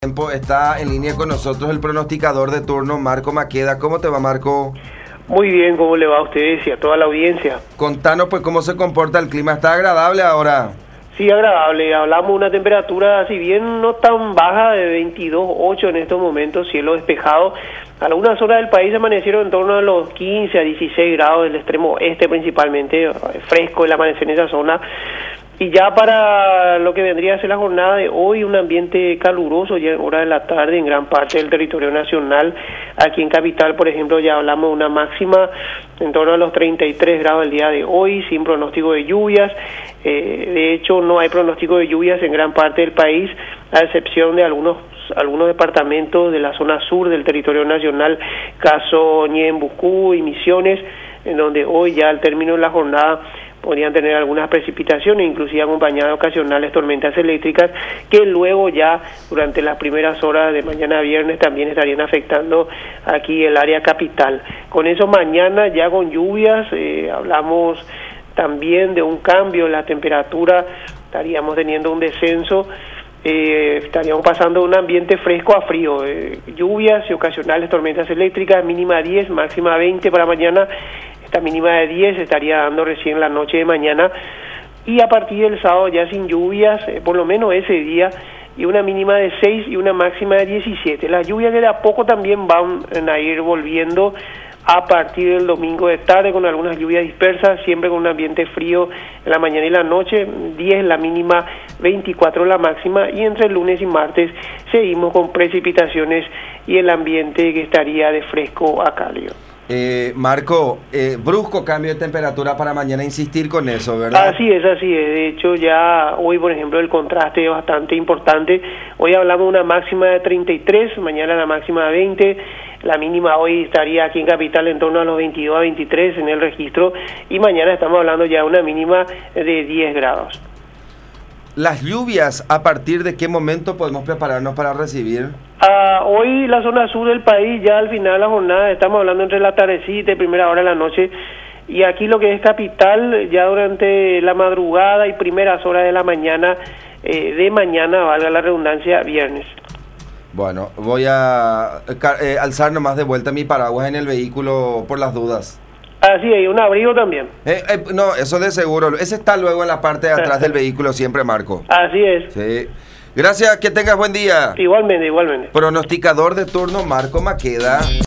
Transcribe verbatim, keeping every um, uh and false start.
Tiempo está en línea con nosotros el pronosticador de turno, Marco Maqueda. ¿Cómo te va, Marco? Muy bien, ¿cómo le va a ustedes y a toda la audiencia? Contanos pues cómo se comporta el clima. ¿Está agradable ahora? Sí, agradable. Hablamos de una temperatura, si bien no tan baja, de veintidós punto ocho en estos momentos, cielo despejado. Algunas zonas del país amanecieron en torno a los quince a dieciséis grados, del extremo este principalmente, fresco el amanecer en esa zona. Y ya para lo que vendría a ser la jornada de hoy, un ambiente caluroso ya en hora de la tarde en gran parte del territorio nacional. Aquí en Capital, por ejemplo, ya hablamos de una máxima en torno a los treinta y tres grados el día de hoy, sin pronóstico de lluvias. Eh, de hecho, no hay pronóstico de lluvias en gran parte del país, a excepción de algunos algunos departamentos de la zona sur del territorio nacional, caso Ñembucú y Misiones, en donde hoy ya al término de la jornada podrían tener algunas precipitaciones, inclusive acompañadas de ocasionales tormentas eléctricas, que luego ya durante las primeras horas de mañana viernes también estarían afectando aquí el área capital. Con eso mañana ya con lluvias, eh, hablamos también de un cambio en la temperatura, estaríamos teniendo un descenso, eh, estaríamos pasando de un ambiente fresco a frío, eh, lluvias y ocasionales tormentas eléctricas, mínima diez, máxima veinte para mañana. Esta mínima de diez estaría dando recién la noche de mañana, y a partir del sábado ya sin lluvias, eh, por lo menos ese día, y una mínima de seis y una máxima de diecisiete. Las lluvias que de a poco también van a ir volviendo a partir del domingo de tarde, con algunas lluvias dispersas, siempre con un ambiente frío en la mañana y la noche, diez la mínima, veinticuatro la máxima, y entre el lunes y martes seguimos con precipitaciones y el ambiente que estaría de fresco a cálido. Eh, Marco, eh, brusco cambio de temperatura para mañana, insistir con eso, ¿verdad? Así es, así es. De hecho, ya hoy, por ejemplo, el contraste es bastante importante. Hoy hablamos de una máxima de treinta y tres, mañana la máxima de veinte. La mínima hoy estaría aquí en Capital en torno a los veintidós a veintitrés en el registro, y mañana estamos hablando ya de una mínima de diez grados. Las lluvias, ¿a partir de qué momento podemos prepararnos para recibir? Uh, hoy la zona sur del país, ya al final de la jornada, estamos hablando entre la tardecita y primera hora de la noche, y aquí lo que es Capital, ya durante la madrugada y primeras horas de la mañana, eh, de mañana, valga la redundancia, viernes. Bueno, voy a eh, alzar nomás de vuelta mi paraguas en el vehículo por las dudas. Así es, un abrigo también. Eh, eh, no, eso de seguro. Ese está luego en la parte de atrás del vehículo siempre, Marco. Así es. Sí. Gracias, que tengas buen día. Igualmente, igualmente. Pronosticador de turno, Marco Maqueda.